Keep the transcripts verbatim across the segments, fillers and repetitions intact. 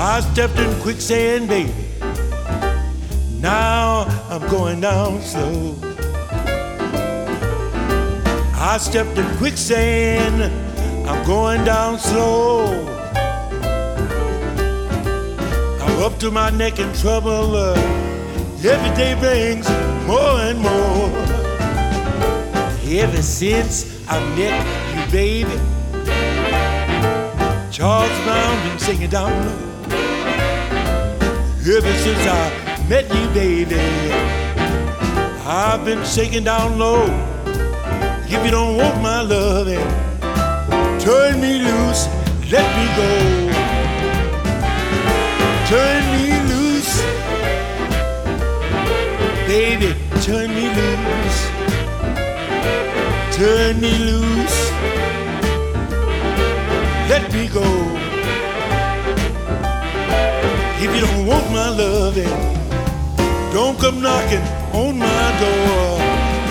I stepped in quicksand, baby. Now I'm going down slow. I stepped in quicksand, I'm going down slow. I'm up to my neck in trouble. Uh, every day brings more and more. Ever since I met you, baby, Charles Brown been singing down low. Ever since I met you, baby, I've been shaking down low. If you don't want my loving, turn me loose, let me go. Turn me loose, baby, turn me loose. Turn me loose, let me go. If you don't want my loving, don't come knocking on my door.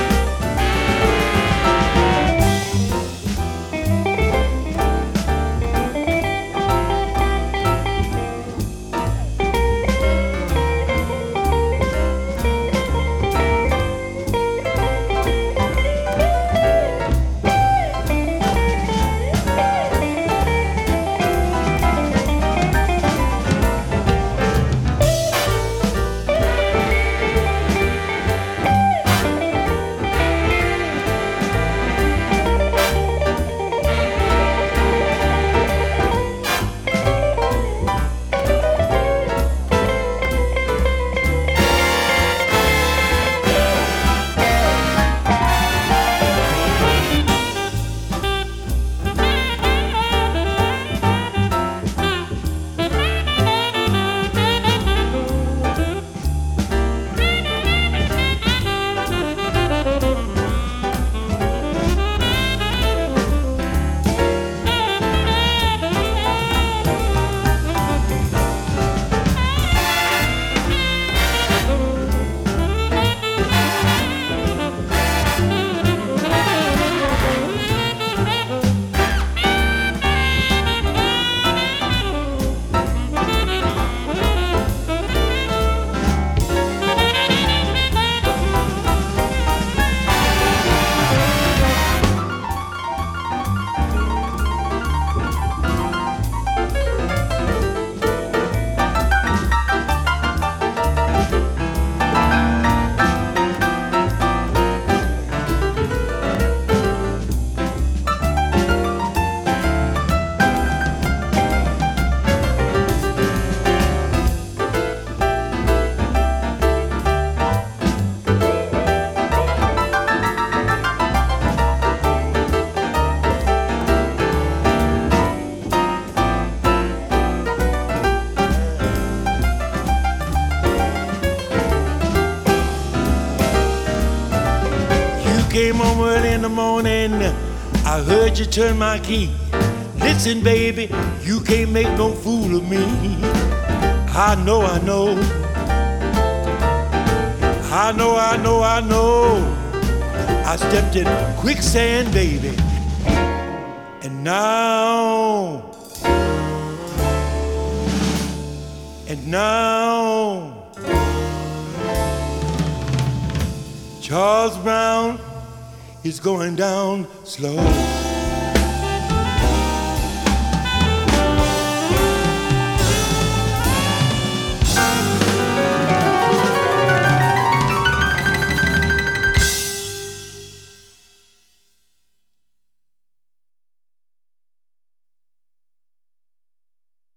Came home early in the morning, I heard you turn my key. Listen, baby, you can't make no fool of me. I know, I know, I know, I know, I know. I stepped in quicksand, baby, and now, and now, Charles Brown is going down slow.